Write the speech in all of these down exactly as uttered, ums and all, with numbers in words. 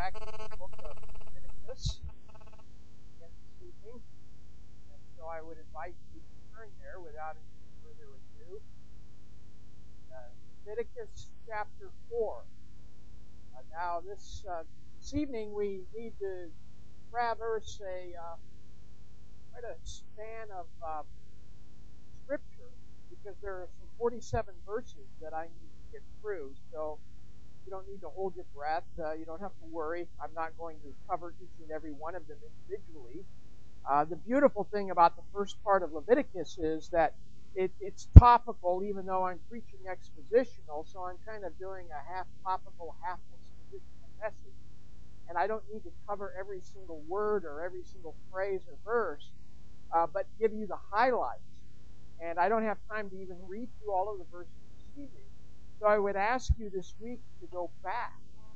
back to the book of Leviticus again this evening. And so I would invite you to turn there without any further ado. Uh, Leviticus chapter four. Uh, now, this, uh, this evening we need to traverse a uh, quite a span of uh, scripture because there are some forty-seven verses that I need to get through. So you don't need to hold your breath. Uh, you don't have to worry. I'm not going to cover each and every one of them individually. Uh, the beautiful thing about the first part of Leviticus is that it, it's topical, even though I'm preaching expositional. So I'm kind of doing a half topical, half expositional message. And I don't need to cover every single word or every single phrase or verse, uh, but give you the highlights. And I don't have time to even read through all of the verses this evening. So I would ask you this week to go back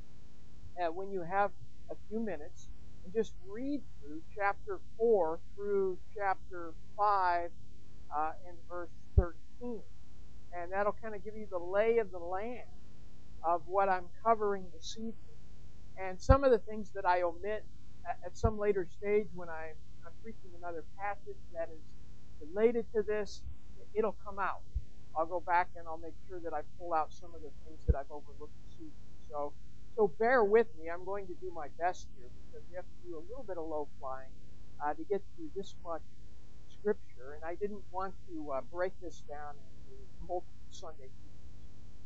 uh, when you have a few minutes and just read through chapter four through chapter five uh, and verse thirteen. And that'll kind of give you the lay of the land of what I'm covering this evening. And some of the things that I omit at, at some later stage when I'm, I'm preaching another passage that is related to this, it'll come out. I'll go back and I'll make sure that I pull out some of the things that I've overlooked this evening. So, so bear with me. I'm going to do my best here because we have to do a little bit of low flying uh, to get through this much scripture. And I didn't want to uh, break this down into multiple Sunday teachings.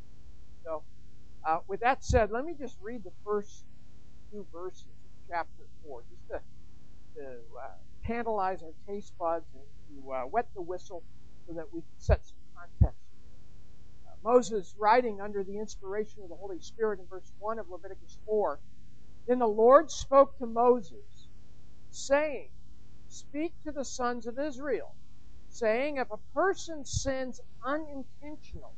So, uh, with that said, let me just read the first few verses of chapter four, just to, to uh, tantalize our taste buds and to uh, wet the whistle so that we can set some context here. Uh, Moses, writing under the inspiration of the Holy Spirit in verse one of Leviticus four, "Then the Lord spoke to Moses, saying, Speak to the sons of Israel, saying, If a person sins unintentionally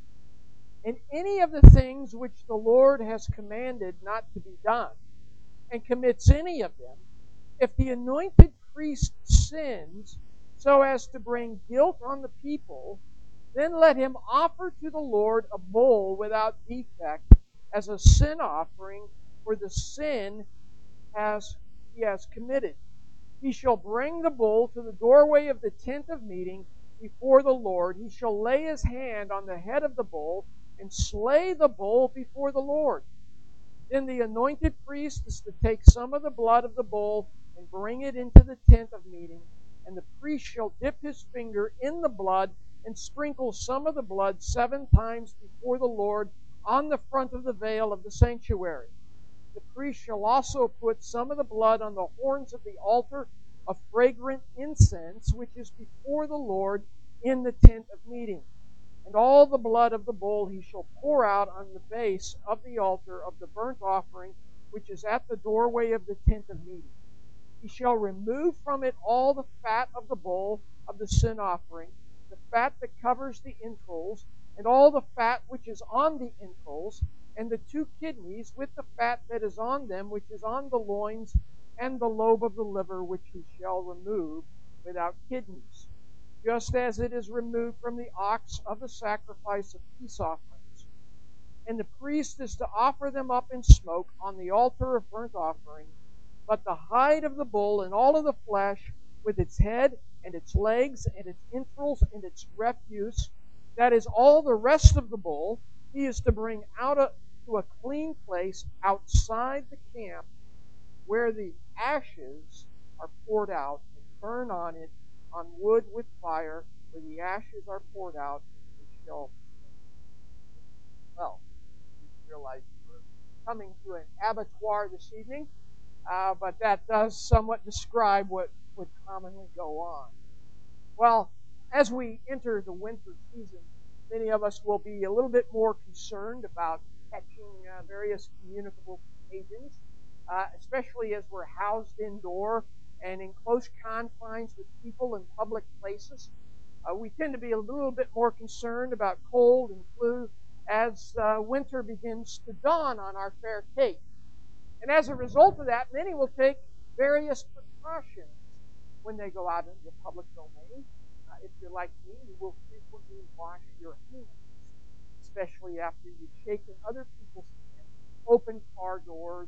in any of the things which the Lord has commanded not to be done, and commits any of them, if the anointed priest sins so as to bring guilt on the people, then let him offer to the Lord a bull without defect as a sin offering for the sin has, he has committed. He shall bring the bull to the doorway of the tent of meeting before the Lord. He shall lay his hand on the head of the bull and slay the bull before the Lord. Then the anointed priest is to take some of the blood of the bull and bring it into the tent of meeting, and the priest shall dip his finger in the blood and sprinkle some of the blood seven times before the Lord on the front of the veil of the sanctuary. The priest shall also put some of the blood on the horns of the altar of fragrant incense, which is before the Lord in the tent of meeting. And all the blood of the bull he shall pour out on the base of the altar of the burnt offering, which is at the doorway of the tent of meeting. He shall remove from it all the fat of the bull of the sin offering, the fat that covers the entrails, and all the fat which is on the entrails, and the two kidneys with the fat that is on them, which is on the loins, and the lobe of the liver, which he shall remove without kidneys, just as it is removed from the ox of the sacrifice of peace offerings. And the priest is to offer them up in smoke on the altar of burnt offering. But the hide of the bull and all of the flesh, with its head and its legs and its entrails and its refuse, that is all the rest of the bull, he is to bring out a, to a clean place outside the camp, where the ashes are poured out, and burn on it on wood with fire, where the ashes are poured out. It shall. Well, you realize we're coming to an abattoir this evening, uh, but that does somewhat describe what would commonly go on. Well, as we enter the winter season, many of us will be a little bit more concerned about catching uh, various communicable contagions, uh, especially as we're housed indoor and in close confines with people in public places. Uh, we tend to be a little bit more concerned about cold and flu as uh, winter begins to dawn on our fair Cape. And as a result of that, many will take various precautions when they go out into the public domain. Uh, if you're like me, you will frequently wash your hands, especially after you've shaken other people's hands, opened car doors,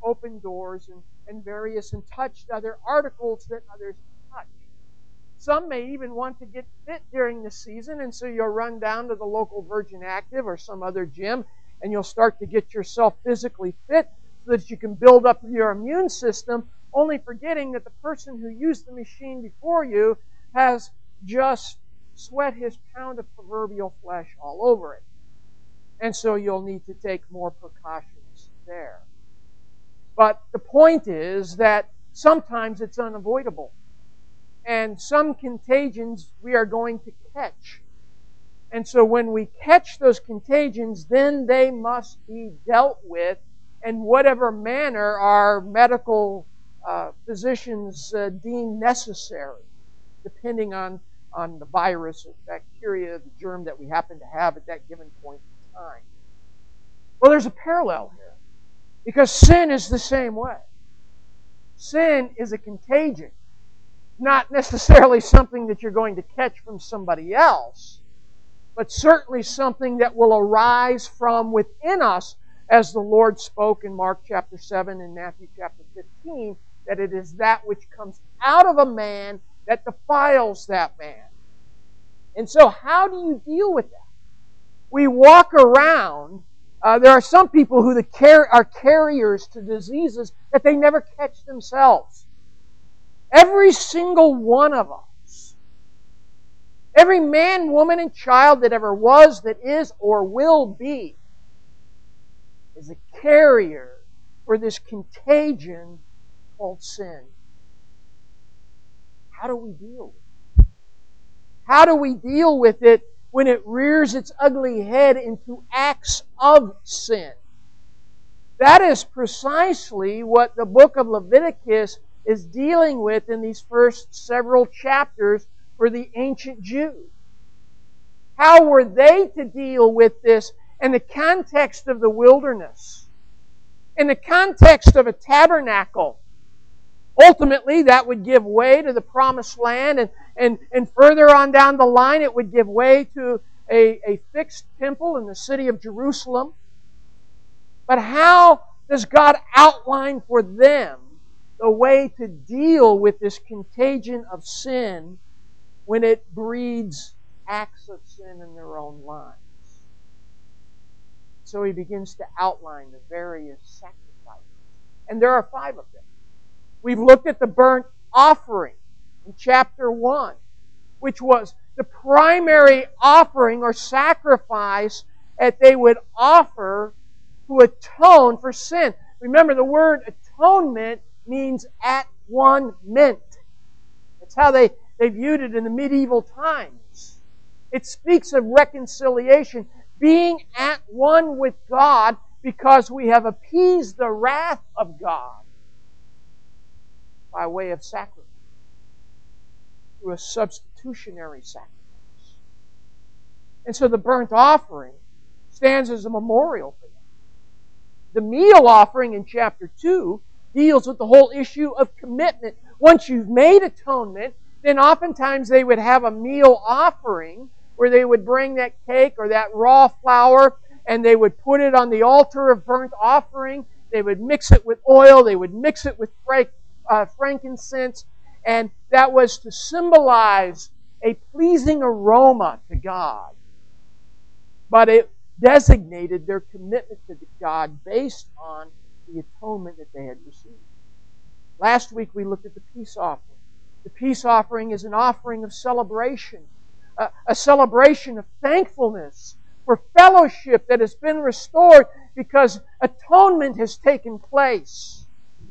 opened doors and, and various and touched other articles that others touch. Some may even want to get fit during the season, and so you'll run down to the local Virgin Active or some other gym, and you'll start to get yourself physically fit so that you can build up your immune system, only forgetting that the person who used the machine before you has just sweat his pound of proverbial flesh all over it. And so you'll need to take more precautions there. But the point is that sometimes it's unavoidable. And some contagions we are going to catch. And so when we catch those contagions, then they must be dealt with in whatever manner our medical uh, physicians uh, deem necessary, depending on, on the virus or bacteria, the germ that we happen to have at that given point in time. Well, there's a parallel here, because sin is the same way. Sin is a contagion. Not necessarily something that you're going to catch from somebody else, but certainly something that will arise from within us, as the Lord spoke in Mark chapter seven and Matthew chapter fifteen, that it is that which comes out of a man that defiles that man. And so how do you deal with that? We walk around, uh, there are some people who the car- are carriers to diseases that they never catch themselves. Every single one of us, every man, woman, and child that ever was, that is, or will be, is a carrier for this contagion called sin. How do we deal with it? How do we deal with it when it rears its ugly head into acts of sin? That is precisely what the book of Leviticus is dealing with in these first several chapters for the ancient Jews. How were they to deal with this in the context of the wilderness? In the context of a tabernacle? Ultimately, that would give way to the promised land, and, and, and further on down the line, it would give way to a, a fixed temple in the city of Jerusalem. But how does God outline for them the way to deal with this contagion of sin when it breeds acts of sin in their own lives? So he begins to outline the various sacrifices. And there are five of them. We've looked at the burnt offering in chapter one, which was the primary offering or sacrifice that they would offer to atone for sin. Remember, the word atonement means at one meant. That's how they, they viewed it in the medieval times. It speaks of reconciliation, being at one with God because we have appeased the wrath of God by way of sacrifice, through a substitutionary sacrifice. And so the burnt offering stands as a memorial for them. The meal offering in chapter two deals with the whole issue of commitment. Once you've made atonement, then oftentimes they would have a meal offering where they would bring that cake or that raw flour and they would put it on the altar of burnt offering. They would mix it with oil. They would mix it with uh, frankincense. And that was to symbolize a pleasing aroma to God. But it designated their commitment to God based on the atonement that they had received. Last week we looked at the peace offering. The peace offering is an offering of celebration, a, a celebration of thankfulness for fellowship that has been restored because atonement has taken place.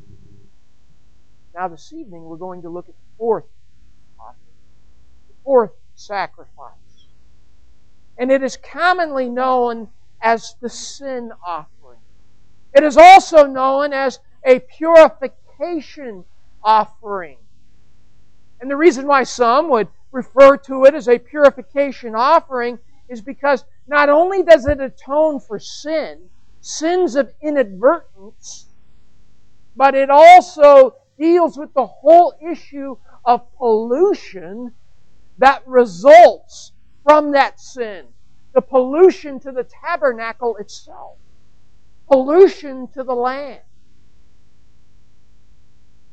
Now this evening we're going to look at the fourth offering, the fourth sacrifice. And it is commonly known as the sin offering. It is also known as a purification offering. And the reason why some would refer to it as a purification offering is because not only does it atone for sin, sins of inadvertence, but it also deals with the whole issue of pollution that results from that sin. The pollution to the tabernacle itself. Pollution to the land.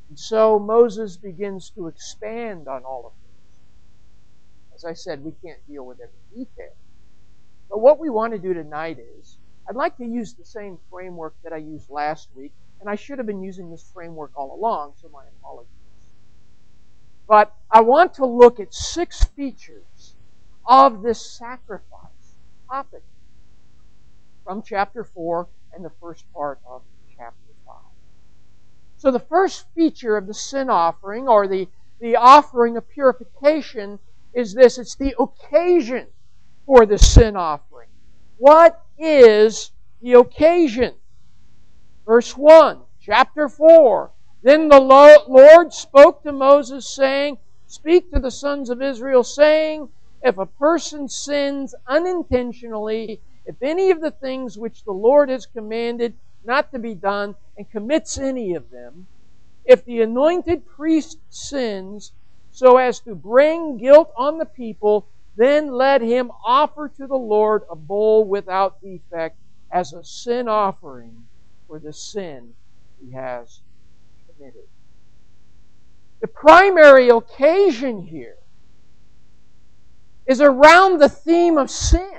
And so Moses begins to expand on all of this. As I said, we can't deal with every detail. But what we want to do tonight is, I'd like to use the same framework that I used last week, and I should have been using this framework all along, so my apologies. But I want to look at six features of this sacrifice topic from chapter four and the first part of chapter five. So the first feature of the sin offering, or the, the offering of purification, is this. It's the occasion for the sin offering. What is the occasion? Verse one, chapter four. Then the Lord spoke to Moses, saying, Speak to the sons of Israel, saying, If a person sins unintentionally, if any of the things which the Lord has commanded not to be done, and commits any of them, if the anointed priest sins so as to bring guilt on the people, then let him offer to the Lord a bull without defect as a sin offering for the sin he has committed. The primary occasion here is around the theme of sin.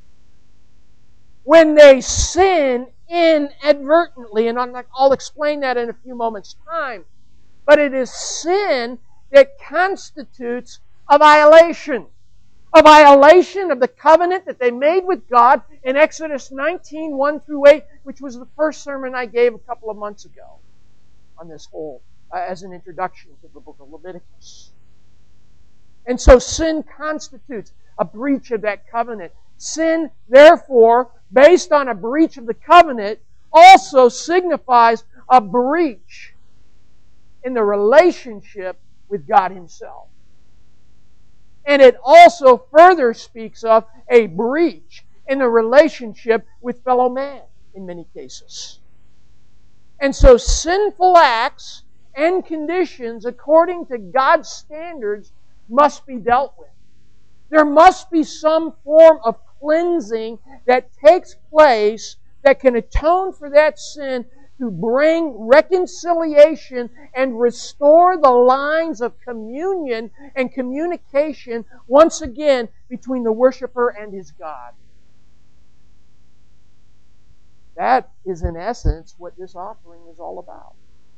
When they sin inadvertently, and I'll explain that in a few moments' time, but it is sin that constitutes a violation. A violation of the covenant that they made with God in Exodus nineteen, one through eight, which was the first sermon I gave a couple of months ago on this whole, uh, as an introduction to the book of Leviticus. And so sin constitutes a breach of that covenant. Sin, therefore, based on a breach of the covenant, also signifies a breach in the relationship with God Himself. And it also further speaks of a breach in the relationship with fellow man in many cases. And so sinful acts and conditions according to God's standards must be dealt with. There must be some form of cleansing that takes place that can atone for that sin, to bring reconciliation and restore the lines of communion and communication once again between the worshiper and his God. That is in essence what this offering is all about.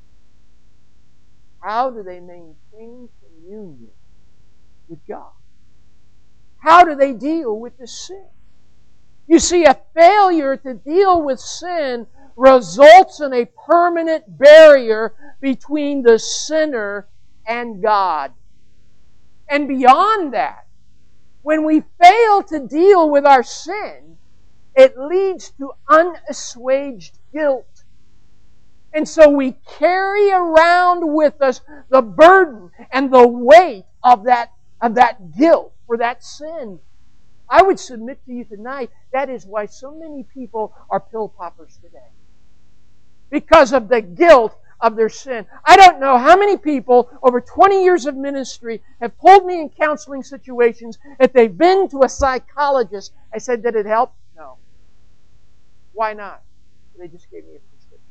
How do they maintain communion with God? How do they deal with the sin? You see, a failure to deal with sin results in a permanent barrier between the sinner and God. And beyond that, when we fail to deal with our sin, it leads to unassuaged guilt. And so we carry around with us the burden and the weight of that, of that guilt for that sin. I would submit to you tonight, that is why so many people are pill poppers today. Because of the guilt of their sin. I don't know how many people over twenty years of ministry have told me in counseling situations that they've been to a psychologist. I said, did it help? No. Why not? They just gave me a prescription.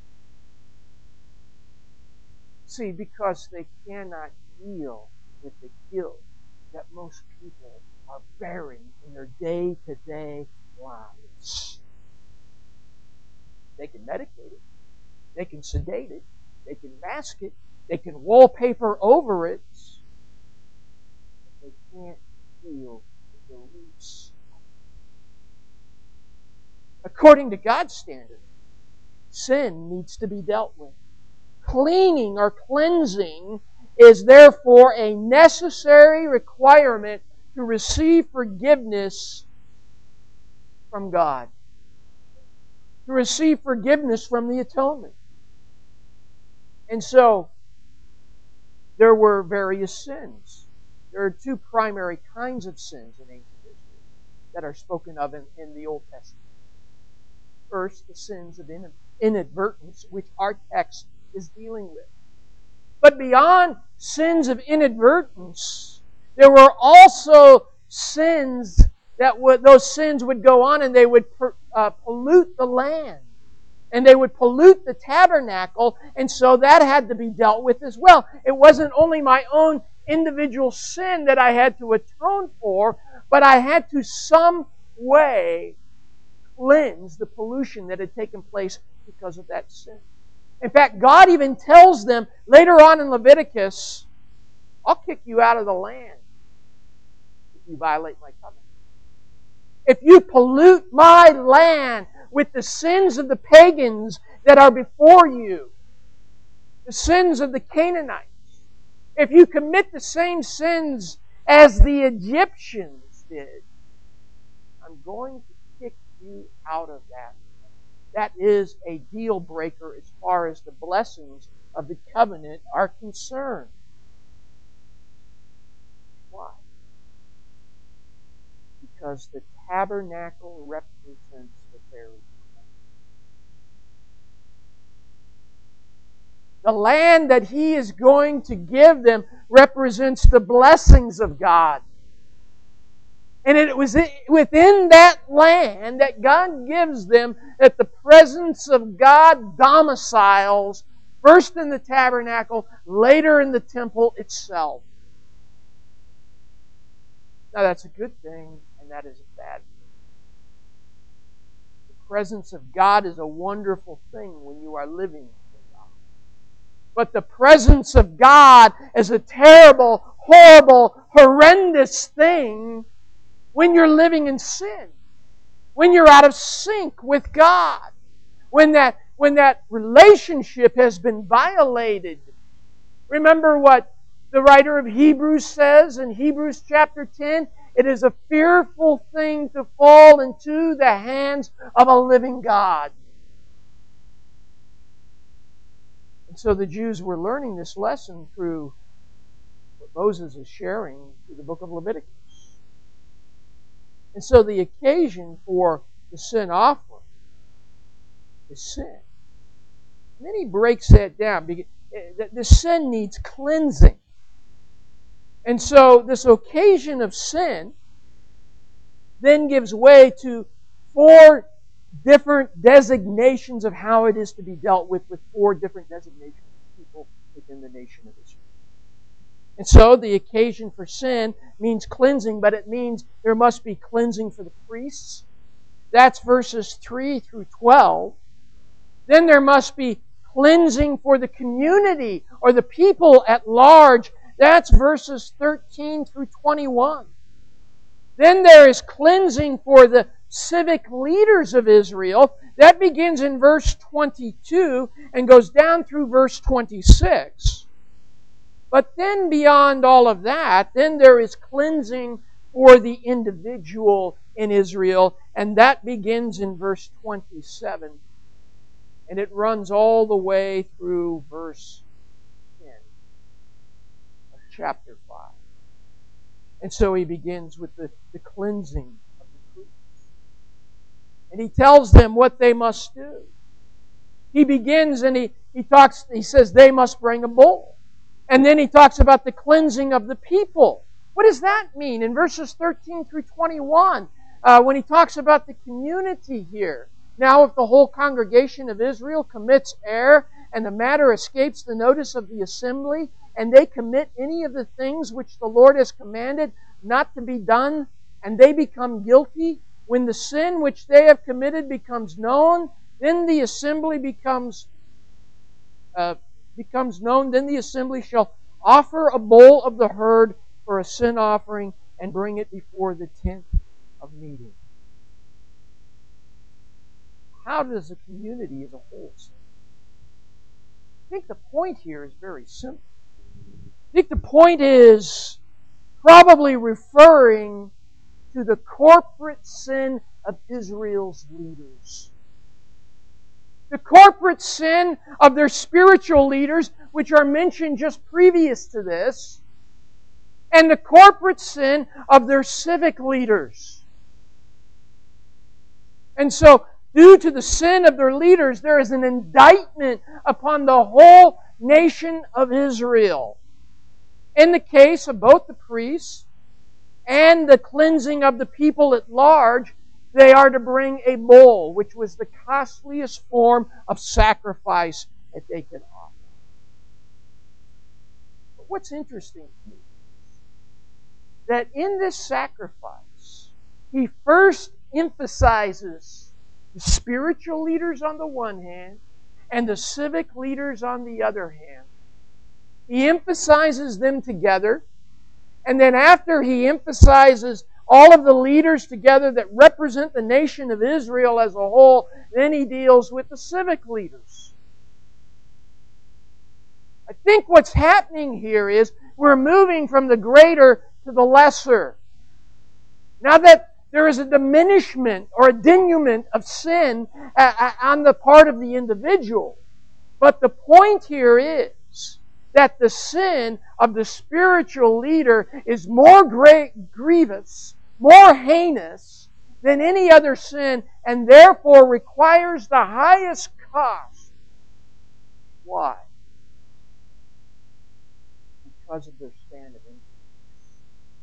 See, because they cannot deal with the guilt that most people are bearing in their day-to-day lives. They can medicate it. They can sedate it. They can mask it. They can wallpaper over it. But they can't deal with the roots. According to God's standard, sin needs to be dealt with. Cleaning or cleansing is therefore a necessary requirement to receive forgiveness from God. To receive forgiveness from the atonement. And so, there were various sins. There are two primary kinds of sins in ancient Israel that are spoken of in, in the Old Testament. First, the sins of inadvertence, which our text is dealing with. But beyond sins of inadvertence, there were also sins that would, those sins would go on and they would uh, pollute the land. And they would pollute the tabernacle, and so that had to be dealt with as well. It wasn't only my own individual sin that I had to atone for, but I had to some way cleanse the pollution that had taken place because of that sin. In fact, God even tells them later on in Leviticus, I'll kick you out of the land if you violate my covenant. If you pollute my land with the sins of the pagans that are before you, the sins of the Canaanites, if you commit the same sins as the Egyptians did, I'm going to kick you out of that. That is a deal breaker as far as the blessings of the covenant are concerned. Why? Because the tabernacle represents the very land. The land that He is going to give them represents the blessings of God. And it was within that land that God gives them that the presence of God domiciles, first in the tabernacle, later in the temple itself. Now that's a good thing, and that is a bad thing. The presence of God is a wonderful thing when you are living for God. But the presence of God is a terrible, horrible, horrendous thing when you're living in sin, when you're out of sync with God, when that, when that relationship has been violated. Remember what the writer of Hebrews says in Hebrews chapter ten? It is a fearful thing to fall into the hands of a living God. And so the Jews were learning this lesson through what Moses is sharing through the book of Leviticus. And so the occasion for the sin offering is sin. And then he breaks that down. The sin needs cleansing. And so this occasion of sin then gives way to four different designations of how it is to be dealt with, with four different designations of people within the nation of Israel. And so the occasion for sin means cleansing, but it means there must be cleansing for the priests. That's verses three through twelve. Then there must be cleansing for the community or the people at large. That's verses thirteen through twenty-one. Then there is cleansing for the civic leaders of Israel. That begins in verse twenty-two and goes down through verse twenty-six. But then beyond all of that, then there is cleansing for the individual in Israel, and that begins in verse twenty-seven. And it runs all the way through verse ten of chapter five. And so he begins with the, the cleansing of the priests. And he tells them what they must do. He begins and he, he talks, he says they must bring a bull. And then he talks about the cleansing of the people. What does that mean? In verses thirteen through twenty-one, uh, when he talks about the community here. Now, if the whole congregation of Israel commits error, and the matter escapes the notice of the assembly, and they commit any of the things which the Lord has commanded not to be done, and they become guilty, when the sin which they have committed becomes known, then the assembly becomes uh, becomes known, then the assembly shall offer a bull of the herd for a sin offering and bring it before the tent of meeting. How does the community as a whole sin? I think the point here is very simple. I think the point is probably referring to the corporate sin of Israel's leaders. The corporate sin of their spiritual leaders, which are mentioned just previous to this, and the corporate sin of their civic leaders. And so, due to the sin of their leaders, there is an indictment upon the whole nation of Israel. In the case of both the priests and the cleansing of the people at large, they are to bring a bull, which was the costliest form of sacrifice that they could offer. But what's interesting to me is that in this sacrifice, he first emphasizes the spiritual leaders on the one hand and the civic leaders on the other hand. He emphasizes them together, and then after he emphasizes all of the leaders together that represent the nation of Israel as a whole, then he deals with the civic leaders. I think what's happening here is we're moving from the greater to the lesser. Now that there is a diminishment or a denouement of sin on the part of the individual, but the point here is that the sin of the spiritual leader is more great, grievous, more heinous than any other sin, and therefore requires the highest cost. Why? Because of their stand of influence.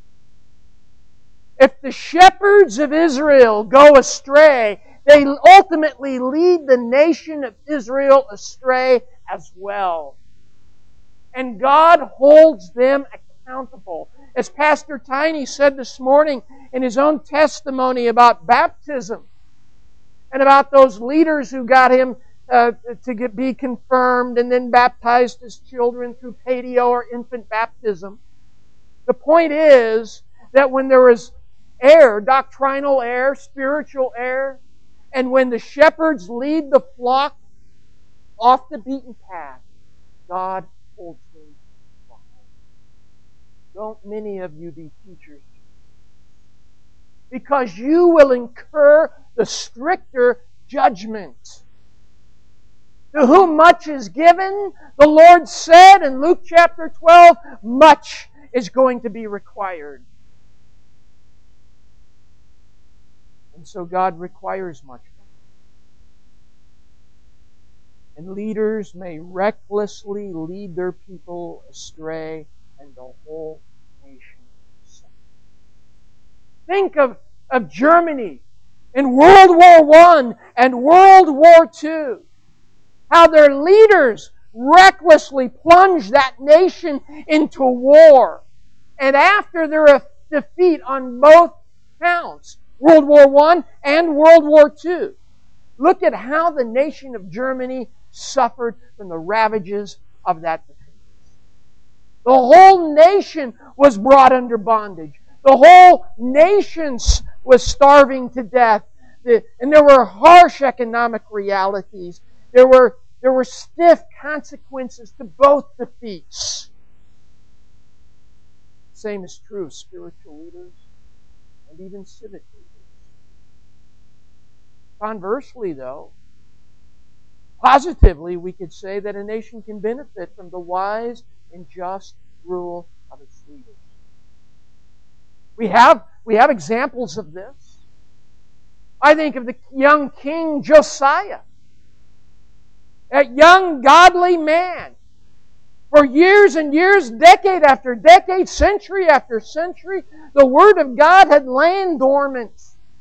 If the shepherds of Israel go astray, they ultimately lead the nation of Israel astray as well. And God holds them accountable. As Pastor Tiny said this morning in his own testimony about baptism and about those leaders who got him uh, to get, be confirmed and then baptized his children through patio or infant baptism. The point is that when there is error, doctrinal error, spiritual error, and when the shepherds lead the flock off the beaten path, God holds them accountable. Don't many of you be teachers, because you will incur the stricter judgment. To whom much is given, the Lord said in Luke chapter twelve, much is going to be required. And so God requires much. And leaders may recklessly lead their people astray, and the whole nation suffers. Think of, of Germany in World War One and World War Two. How their leaders recklessly plunged that nation into war. And after their defeat on both counts, World War One and World War Two, look at how the nation of Germany suffered from the ravages of that defeat. The whole nation was brought under bondage. The whole nation was starving to death. And there were harsh economic realities. There were, there were stiff consequences to both defeats. The same is true of spiritual leaders and even civic leaders. Conversely, though, positively, we could say that a nation can benefit from the wise and just rule of its leaders. We have, we have examples of this. I think of the young king Josiah. That young godly man. For years and years, decade after decade, century after century, the Word of God had lain dormant,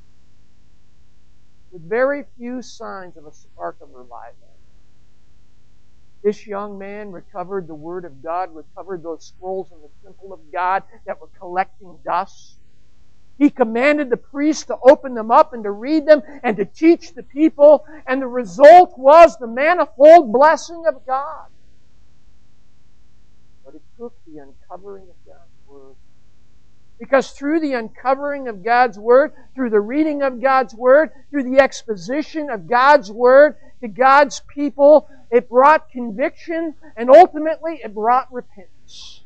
with very few signs of a spark of revival. This young man recovered the Word of God, recovered those scrolls in the temple of God that were collecting dust. He commanded the priests to open them up and to read them and to teach the people, and the result was the manifold blessing of God. But it took the uncovering of God's Word. Because through the uncovering of God's Word, through the reading of God's Word, through the exposition of God's Word to God's people, it brought conviction, and ultimately it brought repentance.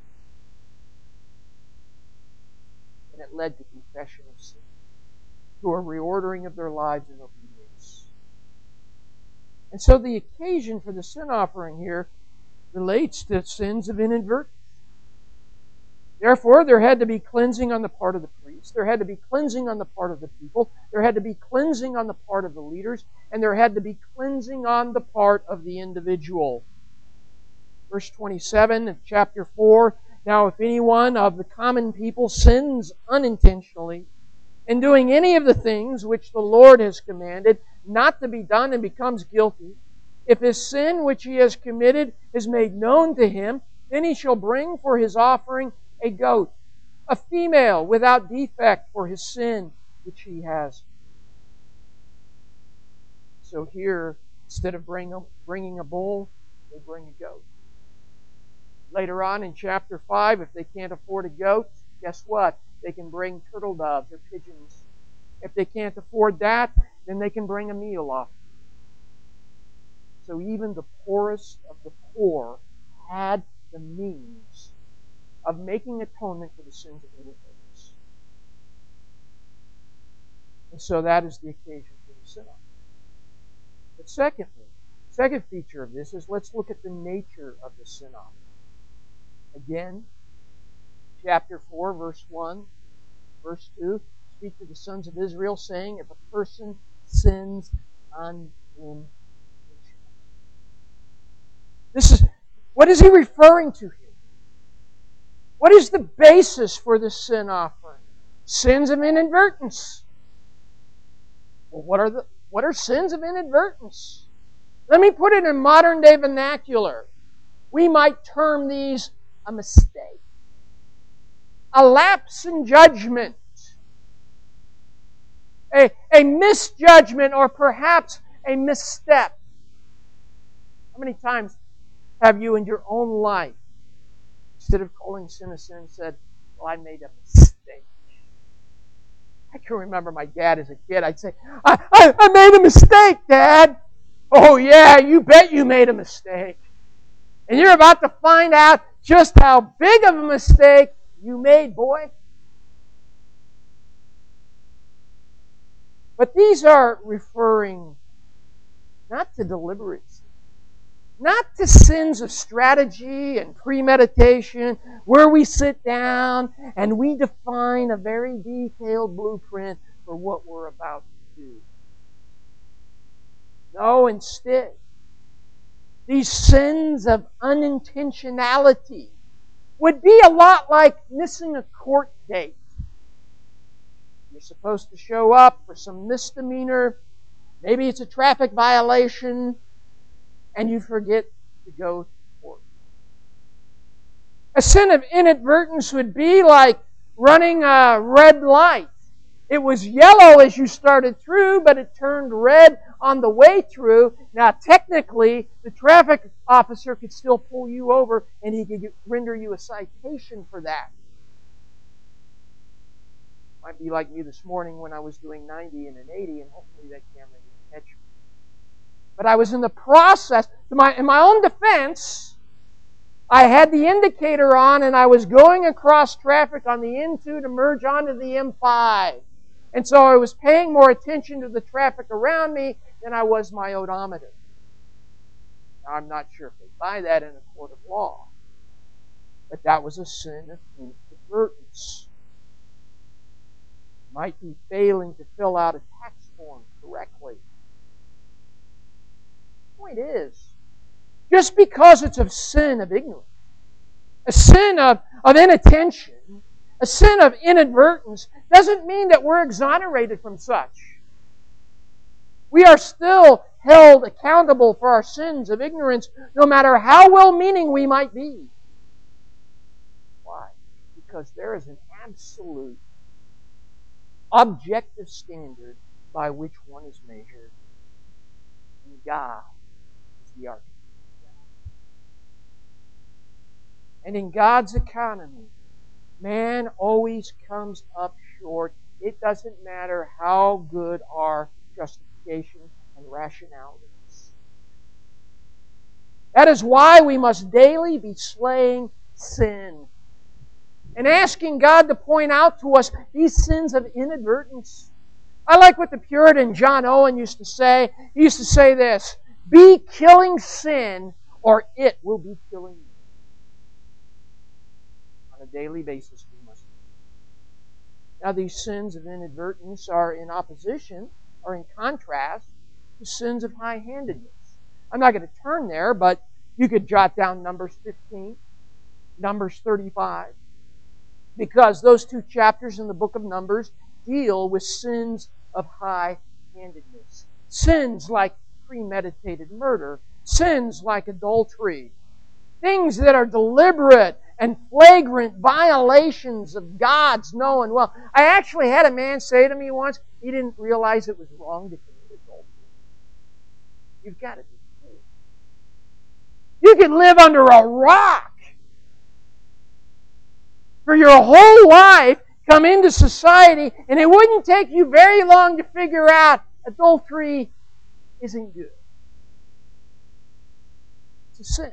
And it led to confession of sin, to a reordering of their lives in obedience. And so the occasion for the sin offering here relates to sins of inadvertence. Therefore, there had to be cleansing on the part of the priests. There had to be cleansing on the part of the people. There had to be cleansing on the part of the leaders. And there had to be cleansing on the part of the individual. Verse twenty-seven of chapter four, now if anyone of the common people sins unintentionally, in doing any of the things which the Lord has commanded not to be done and becomes guilty, if his sin which he has committed is made known to him, then he shall bring for his offering a goat, a female without defect for his sin which he has. So here, instead of bring a, bringing a bull, they bring a goat. Later on in chapter five, if they can't afford a goat, guess what? They can bring turtle doves or pigeons. If they can't afford that, then they can bring a meal offering. So even the poorest of the poor had the means of making atonement for the sins of inadvertence. And so that is the occasion for the sin offering. But secondly, second feature of this is let's look at the nature of the sin offering. Again, chapter four, verse one, verse two, speak to the sons of Israel, saying, if a person sins unintentionally. This is, what is he referring to here? What is the basis for the sin offering? Sins of inadvertence. Well, what are the what are sins of inadvertence? Let me put it in modern day vernacular. We might term these a mistake, a lapse in judgment, a, a misjudgment, or perhaps a misstep. How many times have you in your own life, instead of calling sin a sin, said, well, I made a mistake? I can remember my dad as a kid. I'd say, I, I, I made a mistake, Dad. Oh, yeah, you bet you made a mistake. And you're about to find out just how big of a mistake you made, boy. But these are referring not to deliberate sin, not to sins of strategy and premeditation, where we sit down and we define a very detailed blueprint for what we're about to do. No, instead, these sins of unintentionality would be a lot like missing a court date. You're supposed to show up for some misdemeanor, maybe it's a traffic violation, and you forget to go to court. A sin of inadvertence would be like running a red light. It was yellow as you started through, but it turned red on the way through. Now, technically, the traffic officer could still pull you over and he could render you a citation for that. Might be like me this morning when I was doing ninety and an eighty, and hopefully that camera didn't catch me. But I was in the process, in my, in my own defense, I had the indicator on and I was going across traffic on the N two to merge onto the M five. And so I was paying more attention to the traffic around me than I was my odometer. Now, I'm not sure if they buy that in a court of law, but that was a sin of inadvertence. Might be failing to fill out a tax form correctly. The point is, just because it's a sin of ignorance, a sin of, of inattention, a sin of inadvertence, doesn't mean that we're exonerated from such. We are still held accountable for our sins of ignorance, no matter how well-meaning we might be. Why? Because there is an absolute, objective standard by which one is measured. And God is the architect. And in God's economy, man always comes up short. It doesn't matter how good our justification and rationality is. That is why we must daily be slaying sin and asking God to point out to us these sins of inadvertence. I like what the Puritan John Owen used to say. He used to say this, be killing sin or it will be killing you. On a daily basis we must. Now these sins of inadvertence are in opposition or in contrast to sins of high-handedness. I'm not going to turn there, but you could jot down Numbers fifteen, Numbers thirty-five, because those two chapters in the book of Numbers deal with sins of high-handedness. Sins like premeditated murder. Sins like adultery. Things that are deliberate and flagrant violations of God's knowing well. I actually had a man say to me once, he didn't realize it was wrong to commit adultery. You've got to be kidding. You could live under a rock for your whole life, come into society, and it wouldn't take you very long to figure out adultery isn't good. It's a sin.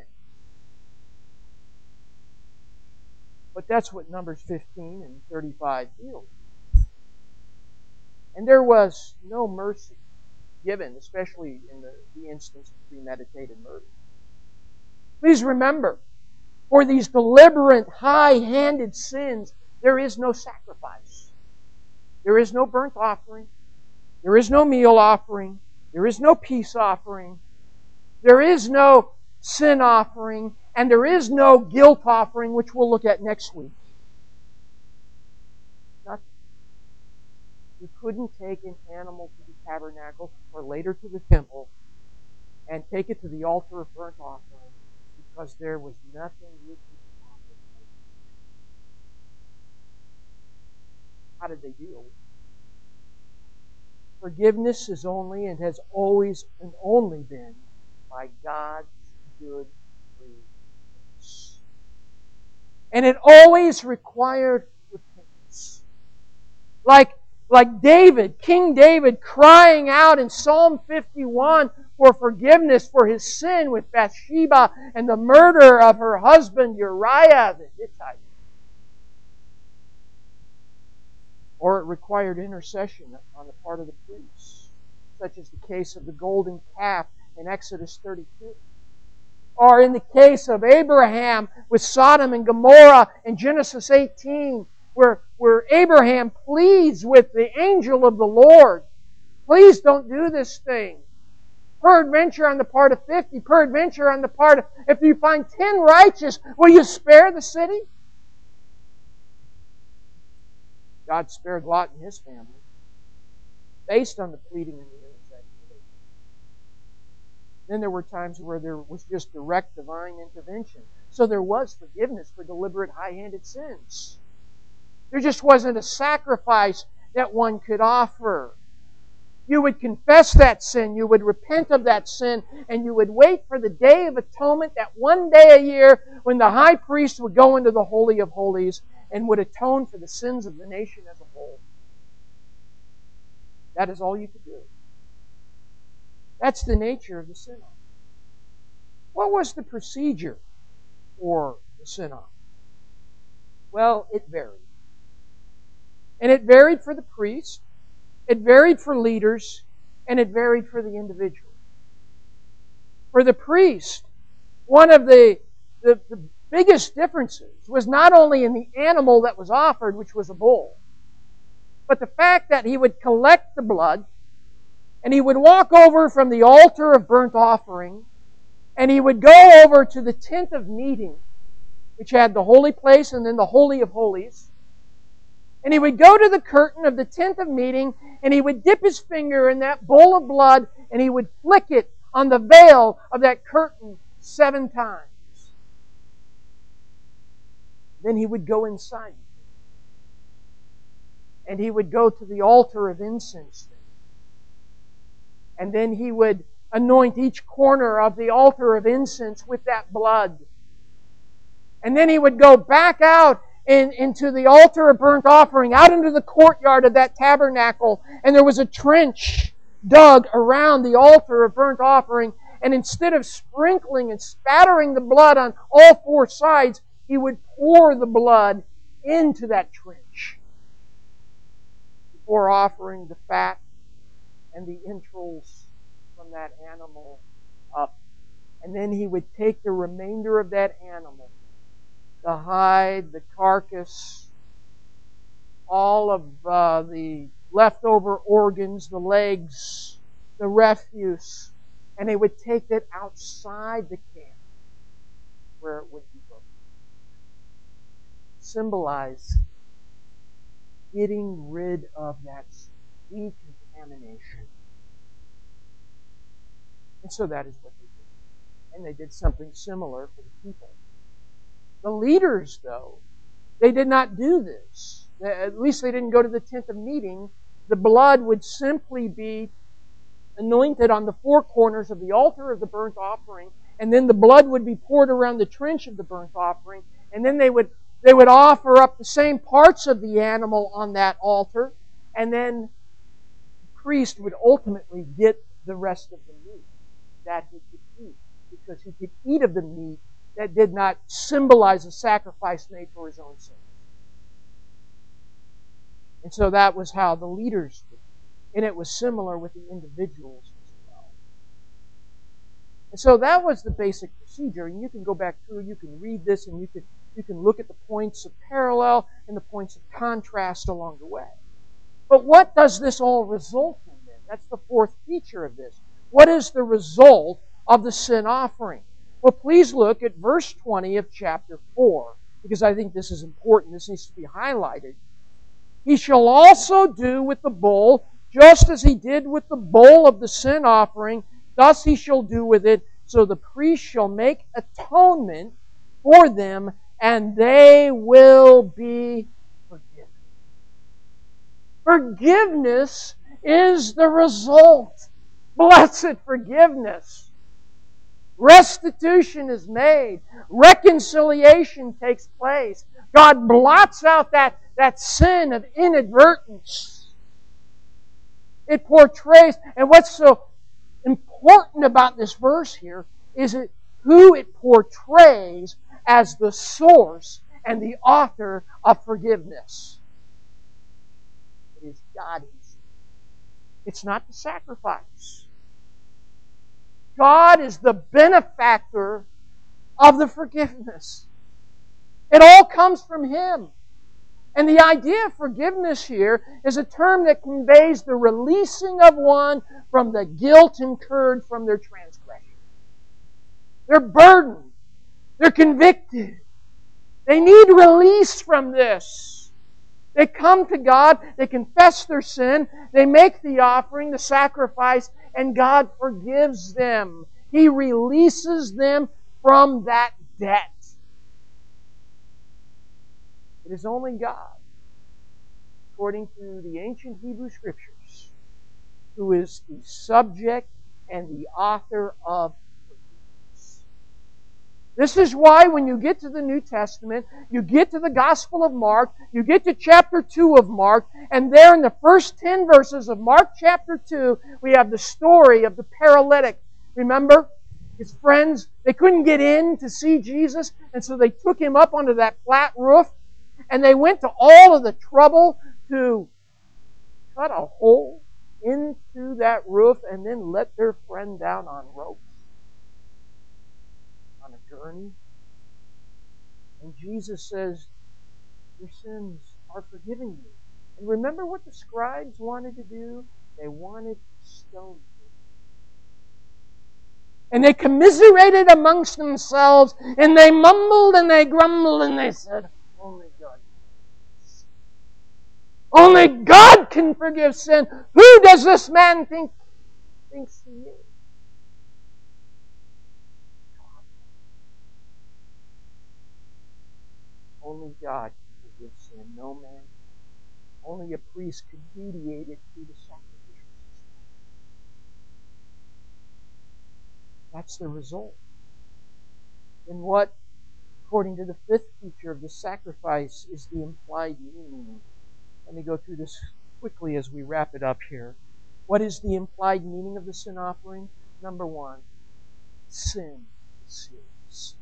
But that's what Numbers fifteen and thirty-five deal with. And there was no mercy given, especially in the, the instance of premeditated murder. Please remember, for these deliberate, high-handed sins, there is no sacrifice. There is no burnt offering. There is no meal offering. There is no peace offering. There is no sin offering. And there is no guilt offering, which we'll look at next week. Nothing. You couldn't take an animal to the tabernacle or later to the temple and take it to the altar of burnt offering because there was nothing you could offer. How did they deal with it? Forgiveness is only and has always and only been by God's good grace. And it always required repentance. Like, like David, King David, crying out in Psalm fifty-one for forgiveness for his sin with Bathsheba and the murder of her husband Uriah the Hittite. Or it required intercession on the part of the priests, such as the case of the golden calf in Exodus thirty-two. Or in the case of Abraham with Sodom and Gomorrah in Genesis eighteen, where, where Abraham pleads with the angel of the Lord, please don't do this thing. Peradventure on the part of fifty, peradventure on the part of, if you find ten righteous, will you spare the city? God spared Lot and his family based on the pleading and the intercession. Then there were times where there was just direct divine intervention. So there was forgiveness for deliberate high-handed sins. There just wasn't a sacrifice that one could offer. You would confess that sin, you would repent of that sin, and you would wait for the Day of Atonement, that one day a year when the high priest would go into the Holy of Holies and would atone for the sins of the nation as a whole. That is all you could do. That's the nature of the sin offering. What was the procedure for the sin offering? Well, it varied. And it varied for the priest, it varied for leaders, and it varied for the individual. For the priest, one of the, the, the biggest differences was not only in the animal that was offered, which was a bull, but the fact that he would collect the blood and he would walk over from the altar of burnt offering and he would go over to the tent of meeting, which had the holy place and then the Holy of Holies. And he would go to the curtain of the tent of meeting and he would dip his finger in that bowl of blood and he would flick it on the veil of that curtain seven times. Then he would go inside. And he would go to the altar of incense. And then he would anoint each corner of the altar of incense with that blood. And then he would go back out in, into the altar of burnt offering, out into the courtyard of that tabernacle. And there was a trench dug around the altar of burnt offering. And instead of sprinkling and spattering the blood on all four sides, he would pour the blood into that trench before offering the fat and the entrails from that animal up. And then he would take the remainder of that animal, the hide, the carcass, all of uh, the leftover organs, the legs, the refuse, and he would take it outside the camp where it would be broken. Symbolize getting rid of that decontamination. And so that is what they did. And they did something similar for the people. The leaders, though, they did not do this. At least they didn't go to the tent of meeting. The blood would simply be anointed on the four corners of the altar of the burnt offering, and then the blood would be poured around the trench of the burnt offering, and then they would they would offer up the same parts of the animal on that altar, and then the priest would ultimately get the rest of the meat that he could eat, because he could eat of the meat that did not symbolize a sacrifice made for his own sin. And so that was how the leaders did it. And it was similar with the individuals as well. And so that was the basic procedure. And you can go back through, you can read this, and you can, you can look at the points of parallel and the points of contrast along the way. But what does this all result in then? That's the fourth feature of this. What is the result of the sin offering? Well, please look at verse twenty of chapter four, because I think this is important. This needs to be highlighted. He shall also do with the bull, just as he did with the bull of the sin offering, thus he shall do with it, so the priest shall make atonement for them, and they will be forgiven. Forgiveness is the result. Blessed forgiveness. Restitution is made. Reconciliation takes place. God blots out that, that sin of inadvertence. It portrays, and what's so important about this verse here is it who it portrays as the source and the author of forgiveness. It is God himself. It's not the sacrifice. God is the benefactor of the forgiveness. It all comes from Him. And the idea of forgiveness here is a term that conveys the releasing of one from the guilt incurred from their transgression. They're burdened. They're convicted. They need release from this. They come to God, they confess their sin, they make the offering, the sacrifice, and God forgives them. He releases them from that debt. It is only God, according to the ancient Hebrew Scriptures, who is the subject and the author of forgiveness. This is why when you get to the New Testament, you get to the Gospel of Mark, you get to chapter two of Mark, and there in the first ten verses of Mark chapter two, we have the story of the paralytic. Remember? His friends, they couldn't get in to see Jesus, and so they took him up onto that flat roof, and they went to all of the trouble to cut a hole into that roof and then let their friend down on ropes. On a gurney. And Jesus says, your sins are forgiven you. And remember what the scribes wanted to do? They wanted to stone him. And they commiserated amongst themselves, and they mumbled and they grumbled, and they said, only God. Only God can forgive sin. Who does this man think thinks he is? Only God can forgive sin, no man. Only a priest can mediate it through the sacrificial system. That's the result. And what, according to the fifth feature of the sacrifice, is the implied meaning? Let me go through this quickly as we wrap it up here. What is the implied meaning of the sin offering? Number one, sin is serious.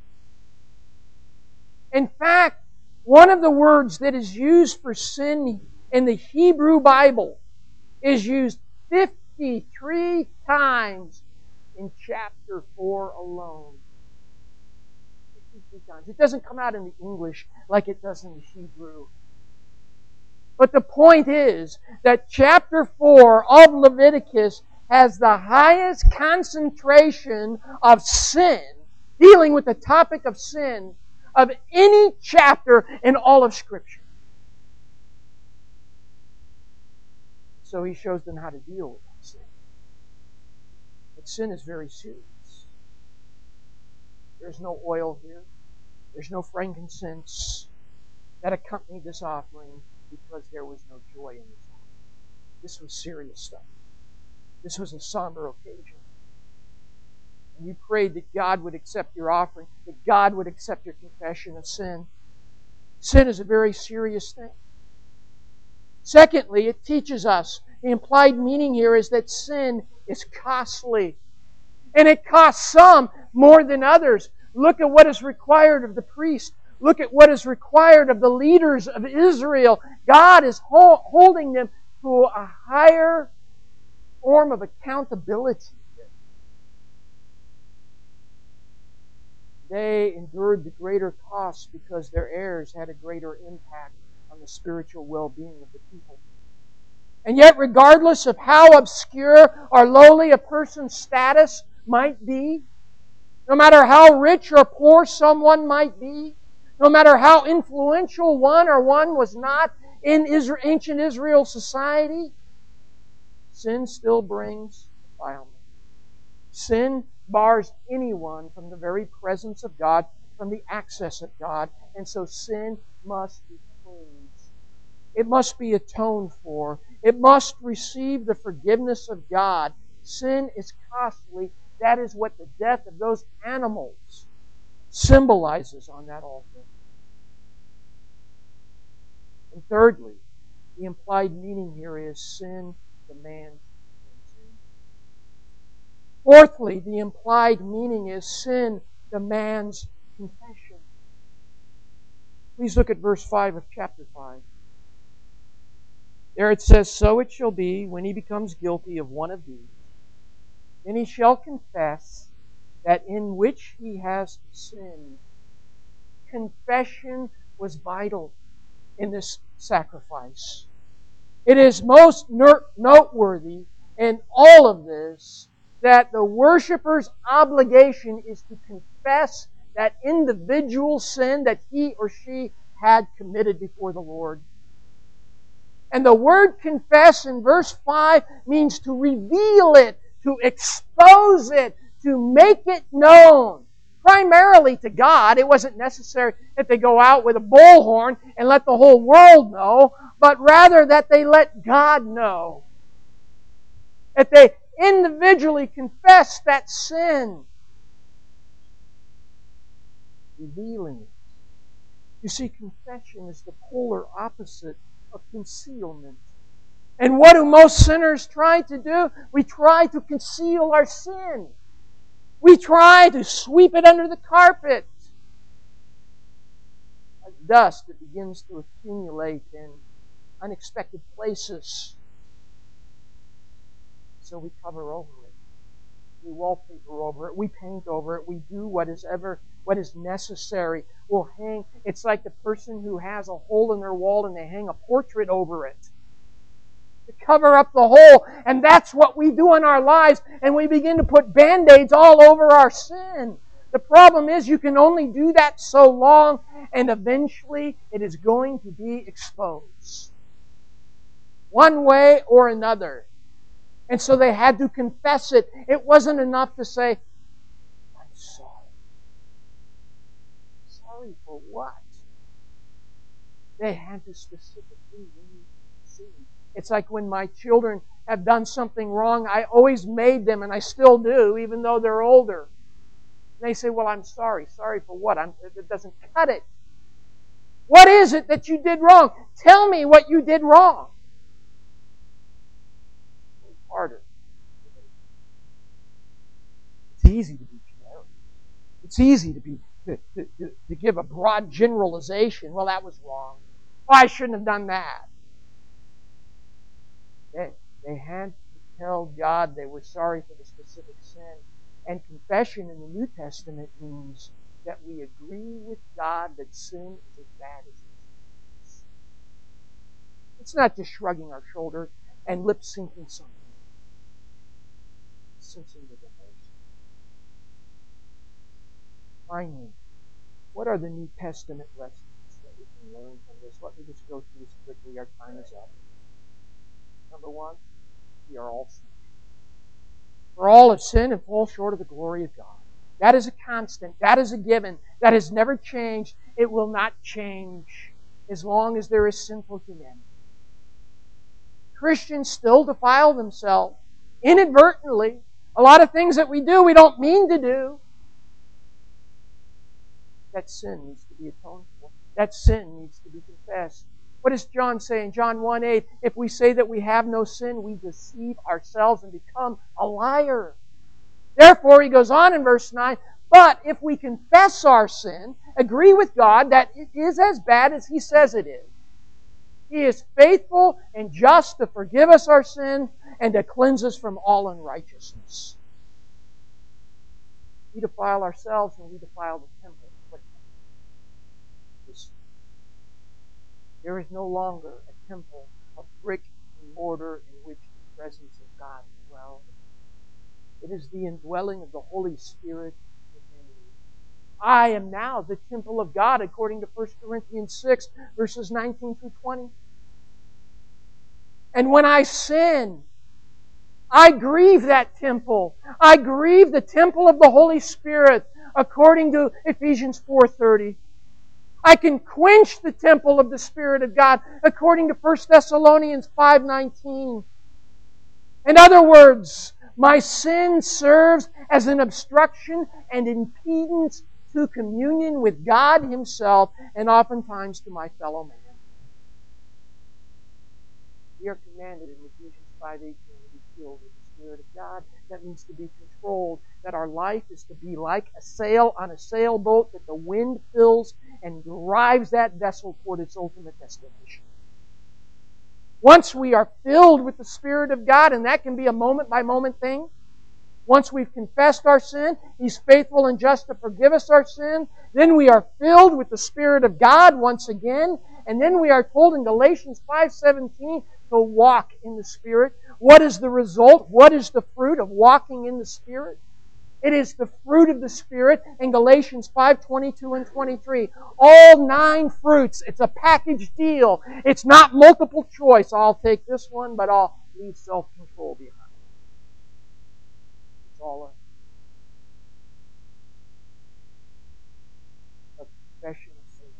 In fact, one of the words that is used for sin in the Hebrew Bible is used fifty-three times in chapter four alone. fifty-three times. It doesn't come out in the English like it does in the Hebrew. But the point is that chapter four of Leviticus has the highest concentration of sin, dealing with the topic of sin, of any chapter in all of Scripture. So he shows them how to deal with that sin. But sin is very serious. There's no oil here. There's no frankincense that accompanied this offering because there was no joy in this offering. This was serious stuff. This was a somber occasion. And you prayed that God would accept your offering, that God would accept your confession of sin. Sin is a very serious thing. Secondly, it teaches us, the implied meaning here is that sin is costly. And it costs some more than others. Look at what is required of the priest. Look at what is required of the leaders of Israel. God is holding them to a higher form of accountability. They endured the greater cost because their heirs had a greater impact on the spiritual well-being of the people. And yet, regardless of how obscure or lowly a person's status might be, no matter how rich or poor someone might be, no matter how influential one or one was not in Israel, ancient Israel society, sin still brings defilement. Sin bars anyone from the very presence of God, from the access of God, and so sin must be cleansed. It must be atoned for. It must receive the forgiveness of God. Sin is costly. That is what the death of those animals symbolizes on that altar. And thirdly, the implied meaning here is sin demands cleansing. Fourthly, the implied meaning is sin demands confession. Please look at verse five of chapter five. There it says, "So it shall be when he becomes guilty of one of these, then he shall confess that in which he has sinned." Confession was vital in this sacrifice. It is most noteworthy in all of this that the worshiper's obligation is to confess that individual sin that he or she had committed before the Lord. And the word confess in verse five means to reveal it, to expose it, to make it known. Primarily to God. It wasn't necessary that they go out with a bullhorn and let the whole world know, but rather that they let God know. That they individually confess that sin. Revealing it. You see, confession is the polar opposite of concealment. And what do most sinners try to do? We try to conceal our sin. We try to sweep it under the carpet. Like dust that begins to accumulate in unexpected places. So we cover over it. We wallpaper over it. We paint over it. We do what is ever, what is necessary. We'll hang. It's like the person who has a hole in their wall and they hang a portrait over it. To cover up the hole. And that's what we do in our lives. And we begin to put Band-Aids all over our sin. The problem is you can only do that so long, and eventually it is going to be exposed. One way or another. And so they had to confess it. It wasn't enough to say, "I'm sorry." Sorry for what? They had to specifically see. It's like when my children have done something wrong, I always made them, and I still do, even though they're older. And they say, "Well, I'm sorry." Sorry for what? I'm, it doesn't cut it. What is it that you did wrong? Tell me what you did wrong. It's harder. It's easy to be generic. It's easy to be to, to, to give a broad generalization. Well, that was wrong. Oh, I shouldn't have done that. They, they had to tell God they were sorry for the specific sin. And confession in the New Testament means that we agree with God that sin is as bad as it is. It's not just shrugging our shoulders and lip-syncing something. It's sensing with emotion. Finally, what are the New Testament lessons that we can learn from this? Let me just go through this quickly. Our time is up. Number one, we are all sinners. For all have sinned and fall short of the glory of God. That is a constant. That is a given. That has never changed. It will not change as long as there is sinful humanity. Christians still defile themselves inadvertently. A lot of things that we do, we don't mean to do. That sin needs to be atoned for. That sin needs to be confessed. What does John say in John one eight? If we say that we have no sin, we deceive ourselves and become a liar. Therefore, he goes on in verse nine, but if we confess our sin, agree with God that it is as bad as He says it is, He is faithful and just to forgive us our sin and to cleanse us from all unrighteousness. We defile ourselves and we defile the temple. There is no longer a temple of brick and mortar in which the presence of God dwells. It is the indwelling of the Holy Spirit within you. I am now the temple of God, according to First Corinthians six, verses nineteen through twenty. And when I sin, I grieve that temple. I grieve the temple of the Holy Spirit, according to Ephesians four thirty. I can quench the temple of the Spirit of God, according to First Thessalonians five nineteen. In other words, my sin serves as an obstruction and impedance to communion with God Himself and oftentimes to my fellow man. We are commanded in Ephesians five eighteen to be filled with the Spirit of God. That means to be controlled. That our life is to be like a sail on a sailboat that the wind fills and drives that vessel toward its ultimate destination. Once we are filled with the Spirit of God, and that can be a moment-by-moment thing, once we've confessed our sin, He's faithful and just to forgive us our sin, then we are filled with the Spirit of God once again, and then we are told in Galatians five seventeen to walk in the Spirit. What is the result? What is the fruit of walking in the Spirit? It is the fruit of the Spirit in Galatians five twenty-two and twenty-three. All nine fruits. It's a package deal. It's not multiple choice. I'll take this one, but I'll leave self-control behind. It's all a, a confession of sin.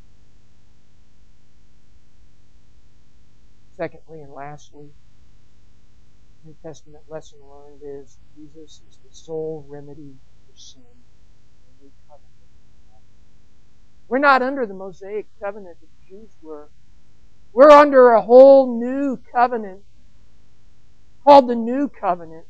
Secondly and lastly, New Testament lesson learned is Jesus is the sole remedy for sin in the new covenant. We're not under the Mosaic covenant that the Jews were. We're under a whole new covenant called the New Covenant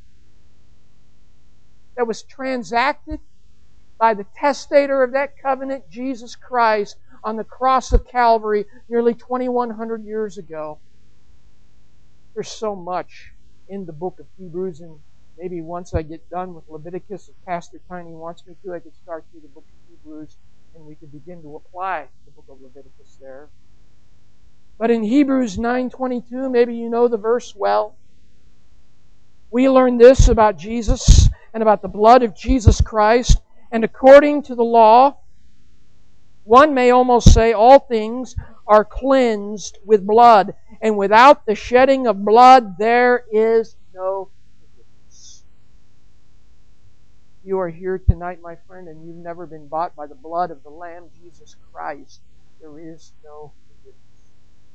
that was transacted by the testator of that covenant, Jesus Christ, on the cross of Calvary nearly twenty-one hundred years ago. There's so much in the book of Hebrews, and maybe once I get done with Leviticus, if Pastor Tiny wants me to, I could start through the book of Hebrews and we could begin to apply the book of Leviticus there. But in Hebrews nine twenty-two, maybe you know the verse well, we learn this about Jesus and about the blood of Jesus Christ. And according to the law, one may almost say all things are cleansed with blood. And without the shedding of blood, there is no forgiveness. You are here tonight, my friend, and you've never been bought by the blood of the Lamb, Jesus Christ. There is no forgiveness.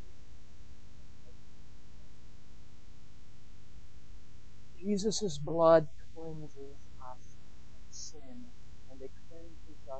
Jesus' blood cleanses us from sin, and it cleanses us.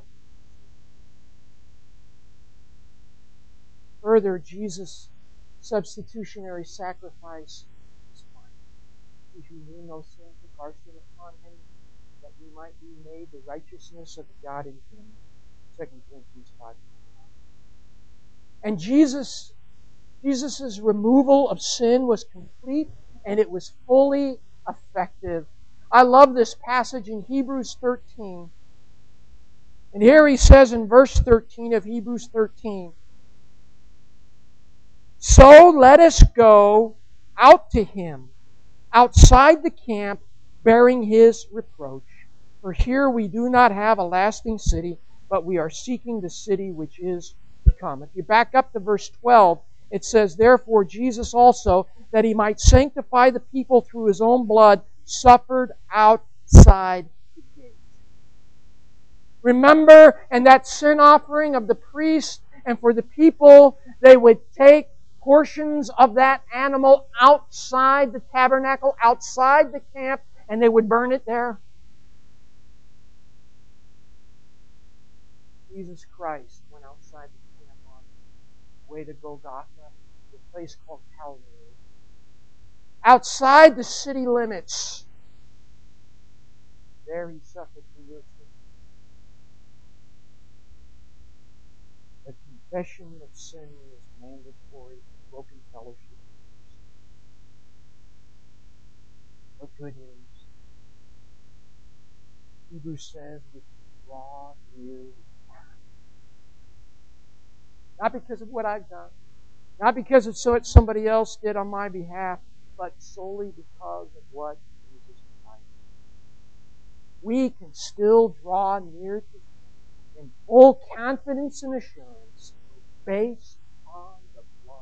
Further, Jesus' substitutionary sacrifice is final. Because you knew no sin took our sin upon Him, that we might be made the righteousness of God in Him. Second Corinthians five twenty-nine. And Jesus, Jesus' removal of sin was complete, and it was fully effective. I love this passage in Hebrews thirteen. And here he says in verse thirteen of Hebrews thirteen, so let us go out to Him, outside the camp, bearing His reproach. For here we do not have a lasting city, but we are seeking the city which is to come. If you back up to verse twelve, it says, therefore Jesus also, that He might sanctify the people through His own blood, suffered outside the gate. Remember, and that sin offering of the priest and for the people, they would take portions of that animal outside the tabernacle, outside the camp, and they would burn it there. Jesus Christ went outside the camp on the way to Golgotha, to a place called Calvary. Outside the city limits, there He suffered for your sins. The confession of sin is mandatory for broken fellowship. What good news. Hebrews says we can draw near with God. Not because of what I've done, not because of what somebody else did on my behalf, but solely because of what Jesus Christ did. We can still draw near to Him in full confidence and assurance based on the blood.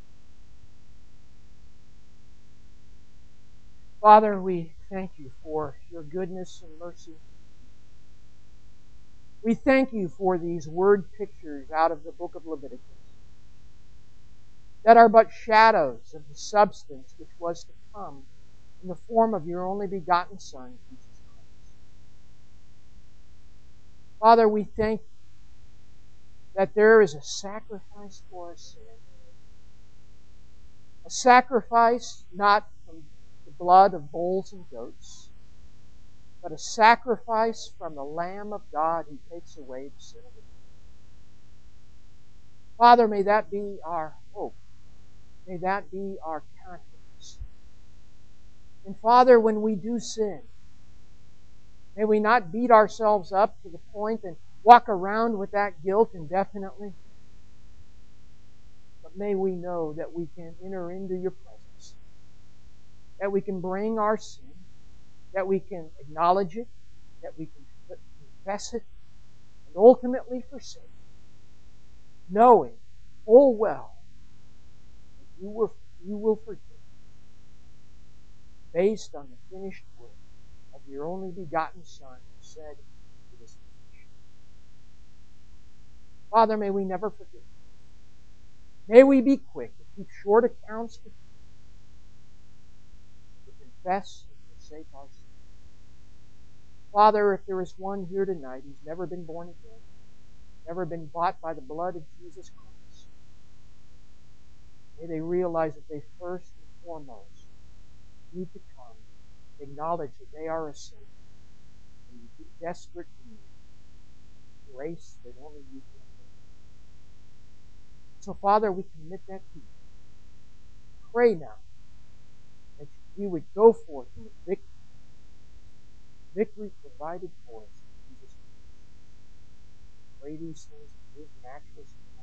Father, we thank You for Your goodness and mercy. We thank You for these word pictures out of the book of Leviticus that are but shadows of the substance which was to come in the form of Your only begotten Son, Jesus Christ. Father, we thank You that there is a sacrifice for our sin. A sacrifice not from the blood of bulls and goats, but a sacrifice from the Lamb of God who takes away the sin of the world. Father, may that be our hope. May that be our confidence. And Father, when we do sin, may we not beat ourselves up to the point and walk around with that guilt indefinitely. But may we know that we can enter into Your presence, that we can bring our sin, that we can acknowledge it, that we can confess it, and ultimately forsake it, knowing full well that You will, you will forgive, based on the finished work of Your only begotten Son who said, "It is finished." Father, may we never forget. May we be quick to keep short accounts with You, to confess and forsake our sin. Father, if there is one here tonight who's never been born again, never been bought by the blood of Jesus Christ, may they realize that they first and foremost need to come, acknowledge that they are a sinner, and in desperate need of grace that only You can give. So, Father, we commit that to You. Pray now that we would go forth in the victory, victory provided for us in Jesus Christ. Pray these things in His matchless name.